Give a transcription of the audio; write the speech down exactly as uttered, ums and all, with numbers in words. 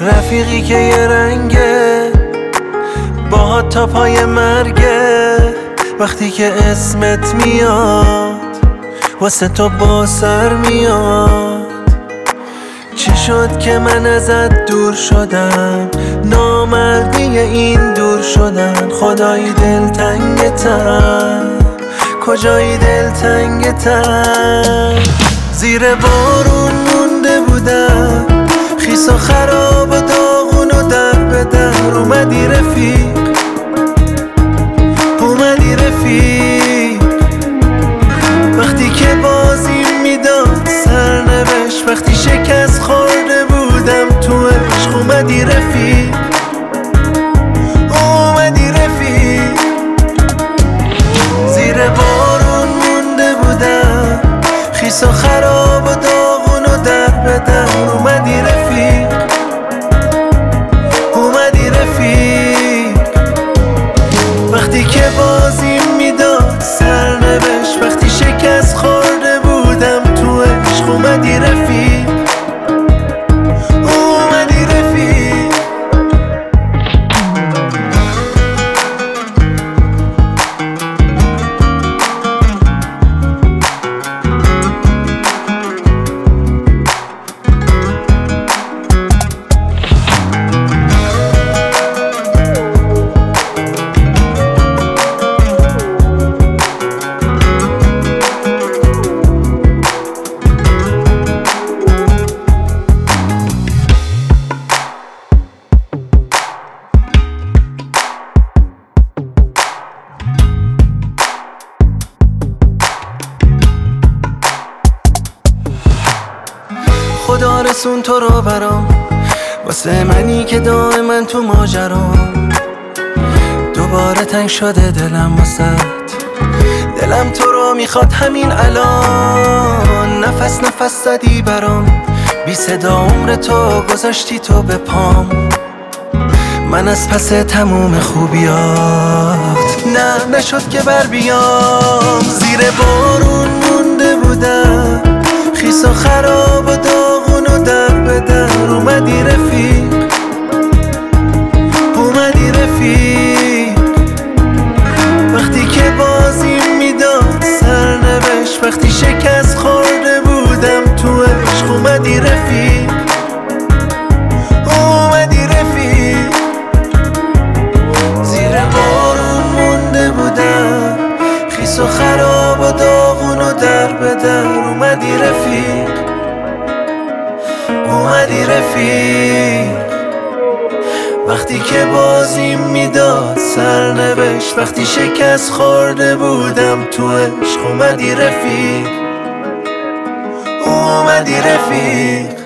رفیقی که یه رنگه باهات تا پای مرگه. وقتی که اسمت میاد واسه تو با سر میاد. چی شد که من ازت دور شدم؟ نامردی این دور شدن. خدای دلتنگتم، کجای دلتنگتم؟ زیر بارون مونده بودم، خیس و خراب و داغون و در به در. اومدی رفیق، اومدی رفیق. وقتی که بازی میداد سرنوشت، وقتی شکست خورده بودم تو عشق. اومدی رفیق، اومدی رفیق. زیر بارون مونده بودم، خیس و خراب و داغون و در به در. اومدی رفیق، اومدی رفیق. وقتی که بازی میداد سرنوشت، وقتی شکست خورده بودم تو عشق. اومدی رفیق، اومدی رفیق. خدا رسون تو رو برام، واسه منی که دائما تو ماجرام. دوباره تنگ شده دلم واسط، دلم تو رو میخواد همین الان. نفس نفس زدی برام، بی صدا عمر تو گذاشتی تو به پام. من از پس تموم خوبیات نه نشد که بر بیام. زیر بارون مونده بودم، خیس و خراب و داغون و در به در. اومدی رفیق، اومدی رفیق. وقتی که بازی میداد سرنوشت، وقتی شکست خورده بودم تو عشق. اومدی رفیق، اومدی رفیق. زیر بارون مونده بودم، خیس و خراب و داغون و در به در. اومدی رفیق، اومدی رفیق. وقتی که بازی میداد سرنوشت، وقتی شکست خورده بودم تو عشق. اومدی رفیق، اومدی رفیق.